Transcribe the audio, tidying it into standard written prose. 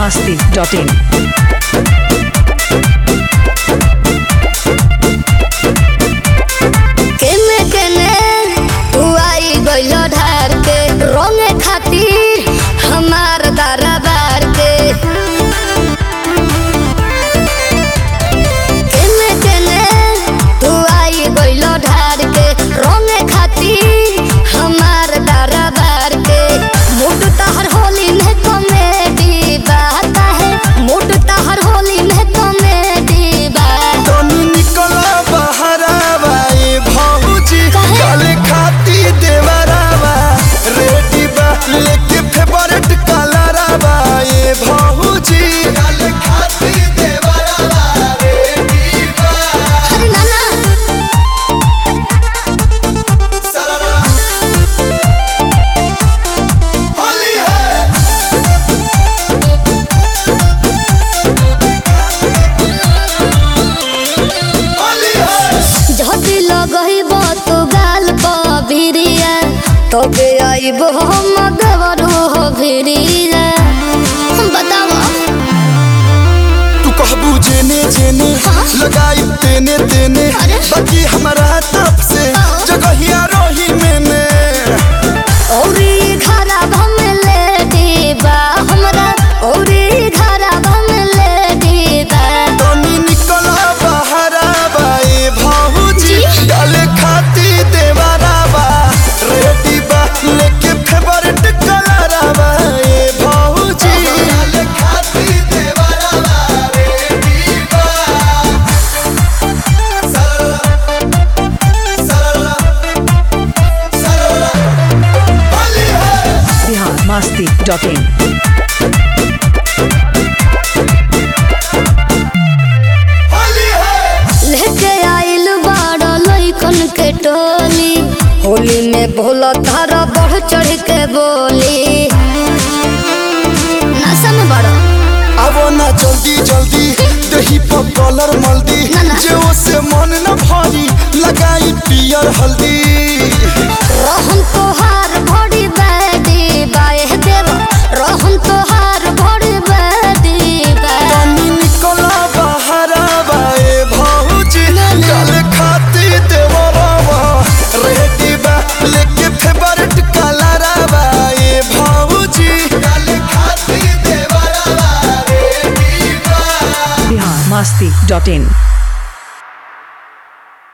biharmasti.in केने केने तू आई गइलो ढार के रोंगे खातिर हमार दरबार के केने केने तू आई गइलो ढार के रोंगे खातिर हमार दरबार के मूड तहर होली में कॉमेडी बात है मूड तहर होली में कॉमेडी बात तनी निकला बहरावा ए भौजी काले खाती देवरावा रेडी बा लेके फेवरेट कलरवा ए भौजी काले खाती देवरावा रेडी बा अरे नाना सररा होली है होली है झटी लगइब तू गाल पबिरिया तबे आइब हम देवरू हो भिरिया बताव तू कहबू जेने जेने लगाई तेने तेने अरे? बाकी हमारा तरफ से जगहिया रोही मैंने औरी घरा भम ले दीबा हमरा औरी घरा भम ले दीबा तनी निकला बहरावा ए भौजी डाले खाती देवरावा रेडी बा लेके फेवरेट कलरवा ए भौजी डाले खाती देवरावा रेडी बा सरला सरला होली है biharmasti.in होली है लेके आइल बाड़ा लइकन के टोली होली में भोला तारा बढ़ चढ़ के बोली नशा में बड़ा आवो ना जल्दी जल्दी दही पर कलर मल्दी ना, ना। जे से मन न भरी लगाई पियर हल्दी रहन तोहार भड़ी बैदी बाए देव रहन तोहार भड़ी बैदी बाए तनी निकला बहरावा ए भौजी गल खाती देवरावा रेडी बा लेके फेवरेट कलरवा ए भौजी गल खाती देवरावा रेडी बा biharmasti.in